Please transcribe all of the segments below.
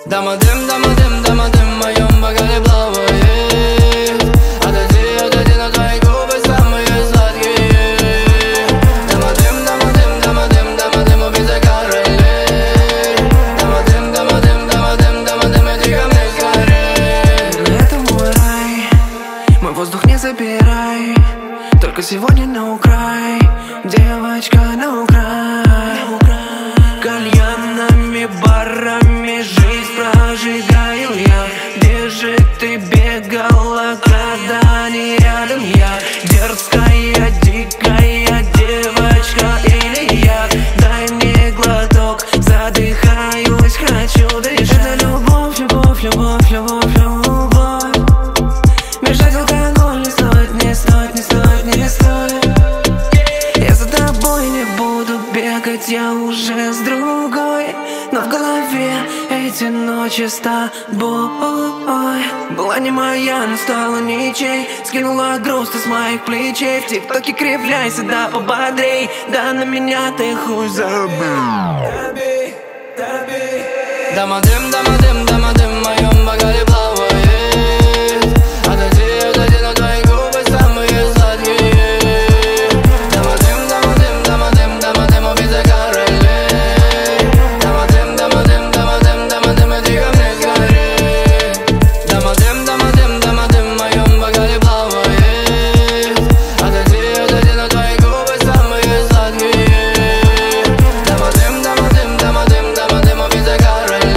Дама-дым, дама-дым, дама-дым в моем бокале плавает. Отойди, отойди, на твои губы самые сладкие. Дама-дым, дама-дым, дама-дым, дама-дым, убийца королей. Дама-дым, дама-дым, дама-дым, дама-дым, иди ко мне скорей. Это мой рай, мой воздух не забирай. Только сегодня на украй, девочка, на украй. Кальянными барами жизнь прожигаю я. Где же ты бегала, когда не рядом я? Дерзкая, дикая девочка или я? Дай мне глоток, задыхаюсь, хочу дышать. Это любовь, любовь, любовь, любовь, любовь. Мешать алкоголь не стоит, не стоит, не стоит, не стоит. Я за тобой не буду бегать, я уже с другой. Но в голове эти ночи с тобой. Была не моя, но стала ничей. Скинула груз с моих плечей. В тиктоке кривляйся, да пободрей. Да на меня ты хуй забыл. Дама-дым, дама-дым, дама-дым в моем бокале плавает. Отойди, отойди, на твои губы самые сладкие. Дама-дым, дама-дым, дама-дым, дама-дым, убийца королей. Дама-дым, дама-дым, дама-дым, дама-дым, иди ко мне скорей. Дама-дым, дама-дым, дама-дым в моем бокале плавает. Отойди, отойди, на твои губы самые сладкие. Дама-дым, дама-дым, дама-дым, дама-дым, убийца королей.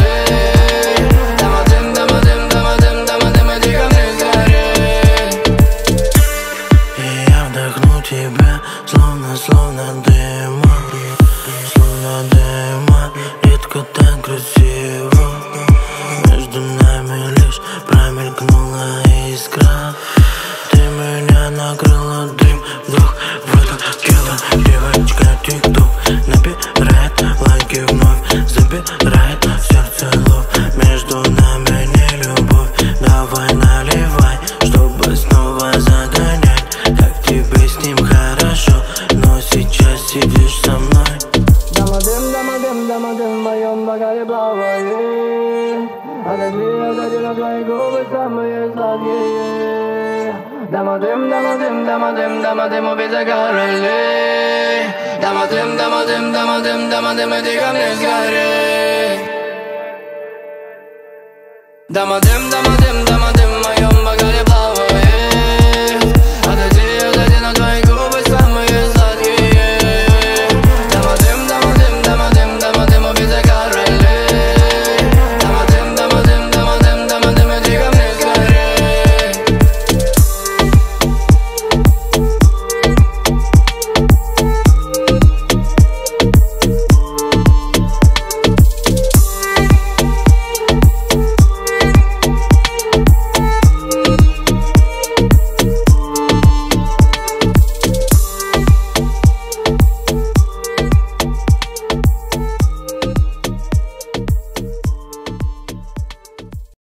Тебя, словно дыма, редко так красиво. Между нами лишь промелькнула искра. Ты меня накрыла, дым, вдох, в это тело. Девочка тик-ток набирает лайки вновь, забирает сердце лов. Между нами не любовь, давай наливай, чтобы снова загонять. Как тебе с ним хорошо, но сейчас сидишь со мной. Дама-дым, дама-дым, дама-дым в моем бокале плавает. Отойди, отойди, на твои губы самые сладкие. Дама-дым, дама-дым, дама-дым, дама-дым, убийца королей. Дама-дым, дама-дым, дама-дым, дама-дым, иди ко мне скорей. Дама-дым, дама-дым, дама-дым.